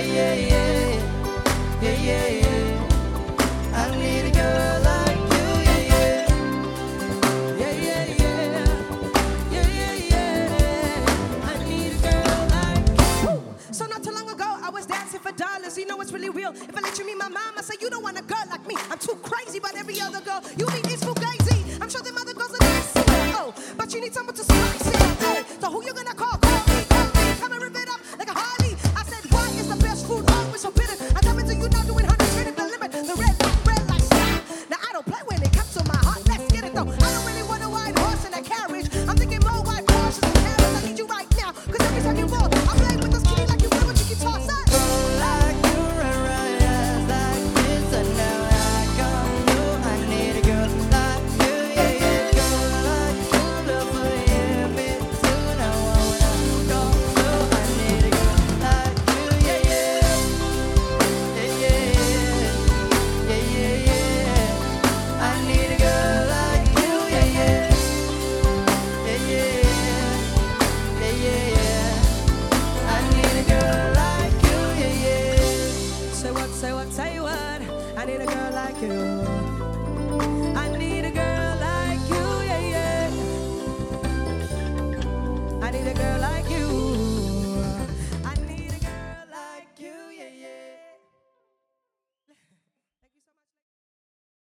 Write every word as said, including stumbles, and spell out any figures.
yeah, yeah, yeah, yeah, yeah. I need a girl like you, yeah, yeah, yeah, yeah, yeah, yeah, yeah, yeah. I need a girl like you. So not too long ago, I was dancing for dollars. You know it's really real. If I let you meet my mom, I say you don't want a girl like me. I'm too crazy, but every other girl you meet is fugazi. I'm sure them other girls are nice, oh, but you need someone to spice it up. Hey, so who you gonna call? Call me, call me. Come and rip it up like a Harley. I said, why is the best food always so bitter? I come into you now doing hundreds, ready the limit. The red light, red light, stop. Now I don't play when it comes to my heart. Let's get it though. I don't really want a white horse in a carriage. I'm thinking more white horses and carriages. I need you right now, cause every time you walk, I play with this kitty like you play with your guitar, son. Like you run right eyes like this, and now I come you. I need a girl like you, yeah, yeah. Girl like you, love for you, me too. Now I wanna go through. I need a girl like you, yeah, yeah, yeah, yeah, yeah, yeah, yeah. I need a girl like you, yeah, yeah, yeah, yeah, yeah, yeah, yeah. I need a girl like you, yeah, yeah. Say what, say what, say what. I need a girl like you. I need a girl like you, yeah, yeah. I need a girl like you.